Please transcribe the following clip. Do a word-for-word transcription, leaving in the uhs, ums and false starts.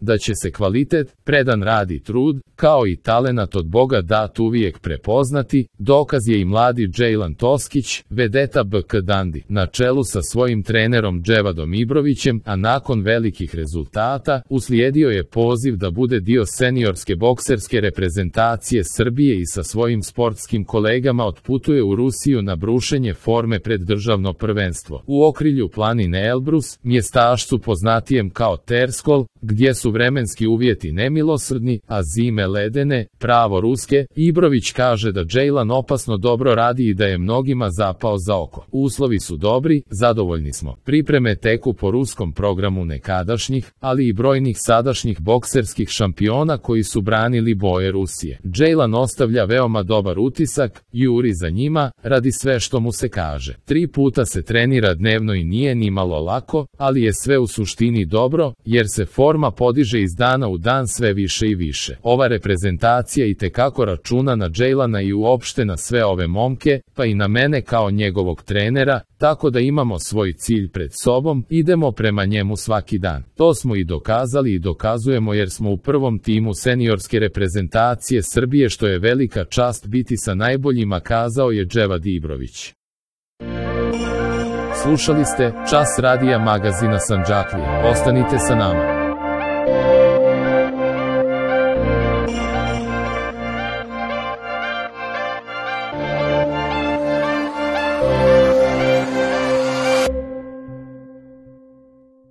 da će se kvalitet, predan rad i trud, kao i talenat od Boga dat uvijek prepoznati, dokaz je i mladi Džejlan Toskić, vedeta B K Dandi, na čelu sa svojim trenerom Dževadom Ibrovićem, a nakon velikih rezultata, uslijedio je poziv da bude dio seniorske bokserske reprezentacije Srbije i sa svojim sportskim kolegama otputuje u Rusiju na brušenje forme pred državno prvenstvo. U okrilju planine Elbrus, mjestašcu poznatijem kao Terskol, gdje su vremenski uvjeti nemilosrdni, a zime ledene, pravo ruske, Ibrović kaže da Džejlan opasno dobro radi i da je mnogima zapao za oko. Uslovi su dobri, zadovoljni smo. Pripreme teku po ruskom programu nekadašnjih, ali i brojnih sadašnjih bokserskih šampiona koji su branili boje Rusije. Džejlan ostavlja veoma dobar utisak, juri za njima, radi sve što mu se kaže. Tri puta se trenira dnevno i nije ni malo lako, ali je sve u suštini dobro, jer se forma podiže iz dana u dan sve više i više. Ova reprezentacija i tekako računa na Džejlana i uopšte na sve ove momke, pa i na mene kao njegovog trenera, tako da imamo svoj cilj pred sobom, idemo prema njemu svaki dan. To smo i dokazali i dokazujemo jer smo u prvom timu seniorske reprezentacije Srbije, što je velika čast biti sa najboljima, kazao je Dževad Ibrović. Slušali ste Čas radija magazina Sandžaklija. Ostanite sa nama.